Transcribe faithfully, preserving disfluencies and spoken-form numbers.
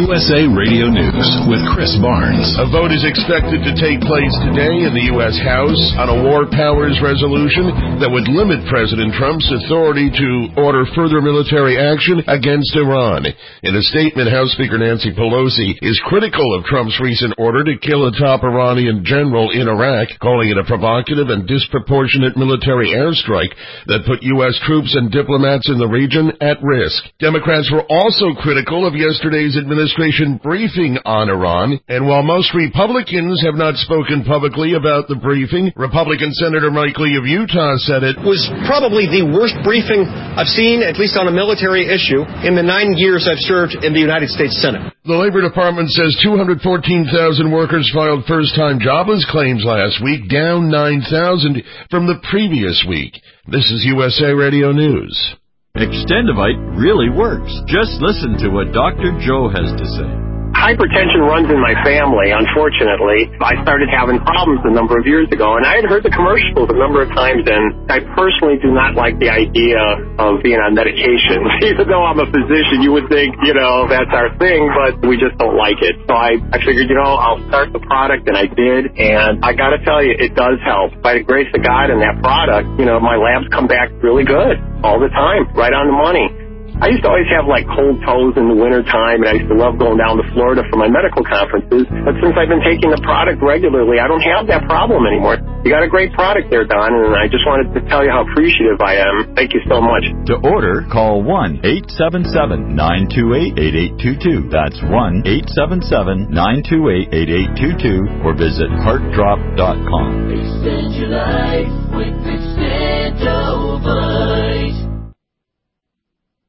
U S A Radio News with Chris Barnes. A vote is expected to take place today in the U S House on a war powers resolution that would limit President Trump's authority to order further military action against Iran. In a statement, House Speaker Nancy Pelosi is critical of Trump's recent order to kill a top Iranian general in Iraq, calling it a provocative and disproportionate military airstrike that put U S troops and diplomats in the region at risk. Democrats were also critical of yesterday's administration briefing on Iran, and while most Republicans have not spoken publicly about the briefing, Republican Senator Mike Lee of Utah said it was probably the worst briefing I've seen, at least on a military issue, in the nine years I've served in the United States Senate. The Labor Department says two hundred fourteen thousand workers filed first-time jobless claims last week, down nine thousand from the previous week. This is U S A Radio News. Extendivite really works. Just listen to what Doctor Joe has to say. Hypertension runs in my family, unfortunately. I started having problems a number of years ago, and I had heard the commercials a number of times, and I personally do not like the idea of being on medication. Even though I'm a physician, you would think, you know, that's our thing, but we just don't like it. So I, I figured, you know, I'll start the product, and I did, and I gotta tell you, it does help. By the grace of God and that product, you know, my labs come back really good all the time, right on the money. I used to always have, like, cold toes in the wintertime, and I used to love going down to Florida for my medical conferences. But since I've been taking the product regularly, I don't have that problem anymore. You got a great product there, Don, and I just wanted to tell you how appreciative I am. Thank you so much. To order, call one eight seven seven, nine two eight, eight eight two two. That's one eight seven seven, nine two eight, eight eight two two, or visit heart drop dot com. Extend your life with Extendo.